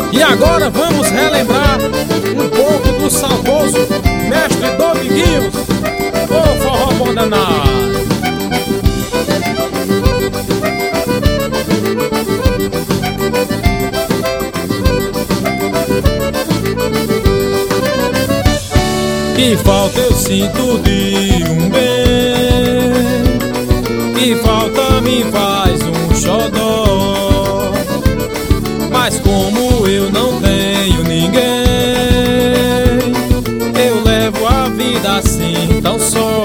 E agora vamos relembrar um pouco do saudoso mestre Dominguinhos, o forró bom danado. Que falta eu sinto de um bem, que falta me faz um xodó. Mas como eu não tenho ninguém, eu levo a vida assim tão só.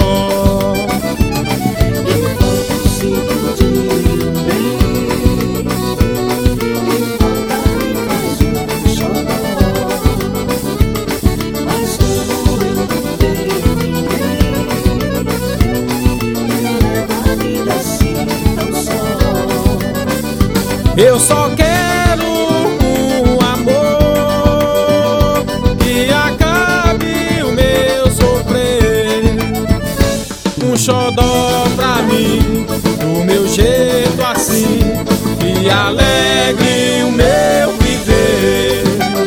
Eu só quero um amor que acabe o meu sofrer, um xodó pra mim, do meu jeito assim, que alegre o meu viver.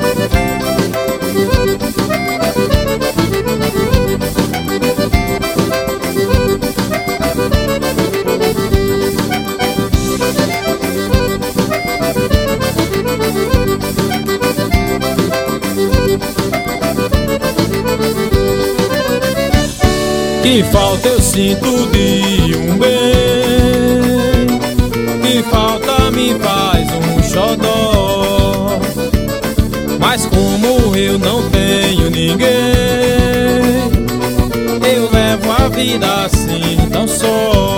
Que falta eu sinto de um bem, que falta me faz um xodó. Mas como eu não tenho ninguém, eu levo a vida assim tão só.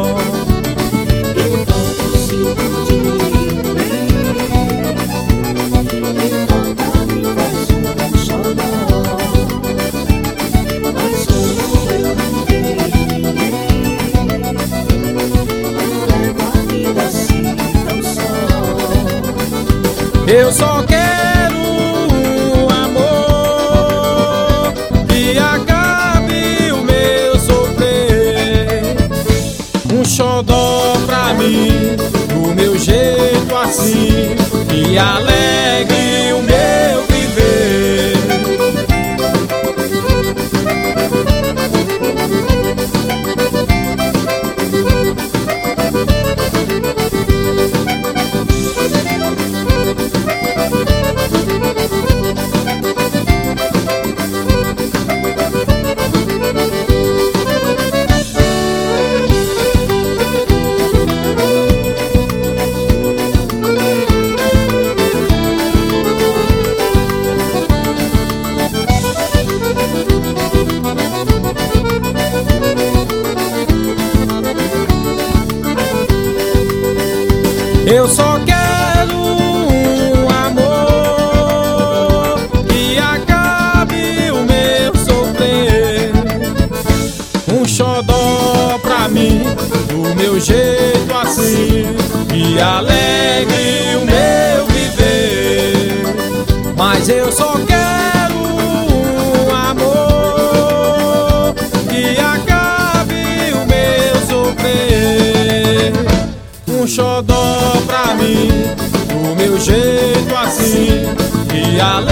Eu só quero um amor que acabe o meu sofrer, um xodó pra mim, do meu jeito assim, que alegre o meu viver. Eu só quero um amor que acabe o meu sofrer, um xodó pra mim, do meu jeito assim, que alegre o meu viver. Mas eu só quero um amor que acabe o meu sofrer, um xodó pra mim, do meu jeito assim, que alegre